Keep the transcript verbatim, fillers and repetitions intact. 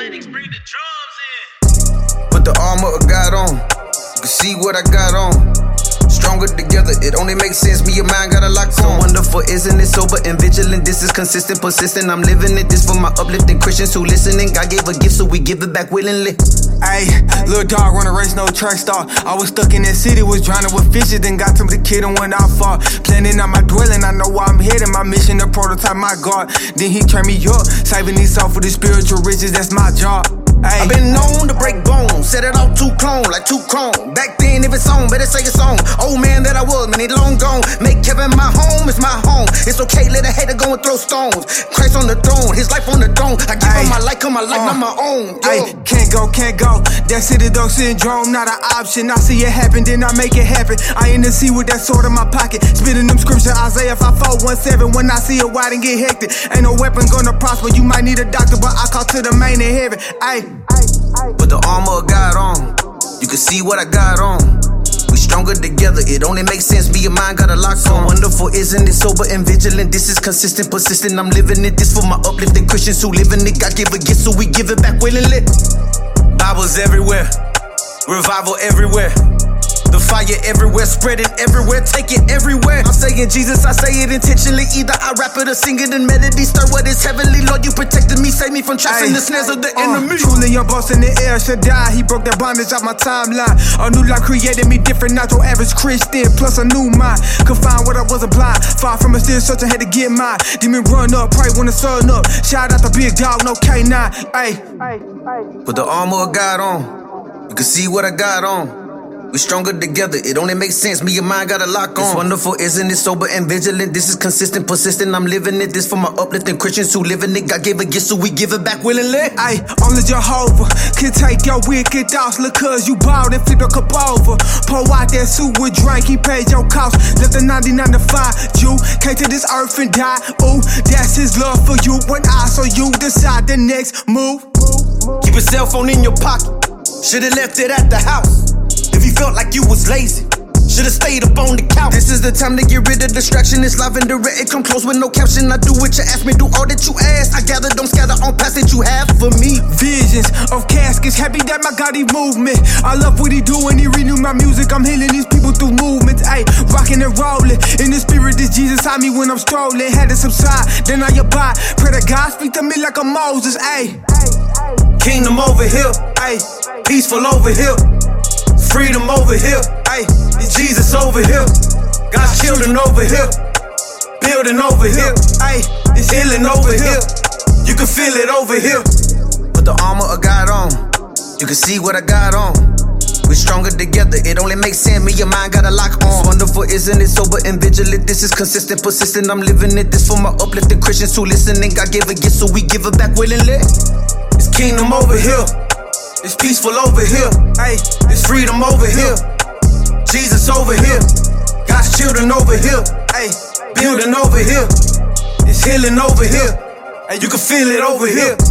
Phoenix, bring the drums in. Put the armor of God on. You can see what I got on. Stronger together, it only makes sense. Me and mine got a lock on. So wonderful, isn't it? Sober and vigilant. This is consistent, persistent. I'm living it. This for my uplifting Christians who listening. God gave a gift, so we give it back willingly. Ayy, little dog run a race, no track star. I was stuck in that city, was drowning with fishes. Then got to the kid and went out far. Planning out my dwelling, I know where I'm heading. My mission, the prototype, my God. Then he turned me up, saving these souls for the spiritual riches. That's my job. Ay. I've been known to break bones, set it off too clone, like too chrome. Back then, if it's on, better say it's on. Old man that I was, man, he long gone. Make heaven my home, it's my home. It's okay, let a hater go and throw stones. Christ on the throne, his life on the throne. I give Ay. him my life, cause my life uh, not my own. Ay, can't go, can't go. That city dog syndrome, not an option. I see it happen, then I make it happen. I in the sea with that sword in my pocket, spitting them scriptures, Isaiah five four one seven. When I see it wide and get hectic, ain't no weapon gonna prosper. You might need a doctor, but I call to the main in heaven. Ay, ay. Put the armor of God on. You can see what I got on. We stronger together, it only makes sense. Me and mine got a lock on. Wonderful, isn't it? Sober and vigilant. This is consistent, persistent. I'm living it. This for my uplifting Christians who living it. God give a gift, so we give it back willingly. Bibles everywhere, revival everywhere. The fire everywhere, spread it everywhere, take it everywhere. I'm saying Jesus, I say it intentionally. Either I rap it or sing it in melody. Stir what is heavenly. Lord, you protected me, save me from traps and the snares of the uh, enemy. Truly, your boss in the air should die. He broke that bondage off my timeline. A new life created me different, not your average Christian. Plus a new mind, could find what I wasn't blind. Far from a still searching, had to get mine. Demon run up, pray when the sun up. Shout out the big dog, no K nine. Ay, ay, ay. Put the armor of God on. You can see what I got on. We stronger together, it only makes sense. Me and mine got a lock on. It's wonderful, isn't it? Sober and vigilant. This is consistent, persistent. I'm living it. This for my uplifting Christians who living it. God gave a gift, so we give it back willingly. Ay, only Jehovah can take your wicked thoughts. Look, cause you bought and flip your cup over. Pour out that suit with drink, he paid your cost. Left the ninety-nine to five. You came to this earth and died. Ooh, that's his love for you. When I saw you decide the next move. Keep your cell phone in your pocket. Should've left it at the house. If you felt like you was lazy, should've stayed up on the couch. This is the time to get rid of distraction. It's live and direct, it come close with no caption. I do what you ask me, do all that you ask. I gather, don't scatter on paths that you have for me. Visions of caskets, happy that my God, he movement. I love what he doing, he renew my music. I'm healing these people through movements. Ayy, rocking and rolling. In the spirit, this Jesus on me when I'm strolling. Had to subside, then I abide. Pray to God, speak to me like a Moses. Ayy, kingdom over here, ayy, peaceful over here. Freedom over here, ayy, it's Jesus over here. God's children over here, building over here, ayy, it's healing over here. You can feel it over here. Put the armor of God on, you can see what I got on. We stronger together, it only makes sense. Me and mine got a lock on. It's wonderful, isn't it? Sober and vigilant. This is consistent, persistent. I'm living it. This for my uplifting Christians who listening. God gave a gift, so we give it back willingly. It's kingdom over here. It's peaceful over here, ayy, it's freedom over here. Jesus over here, God's children over here, ayy, building over here. It's healing over here, and you can feel it over here.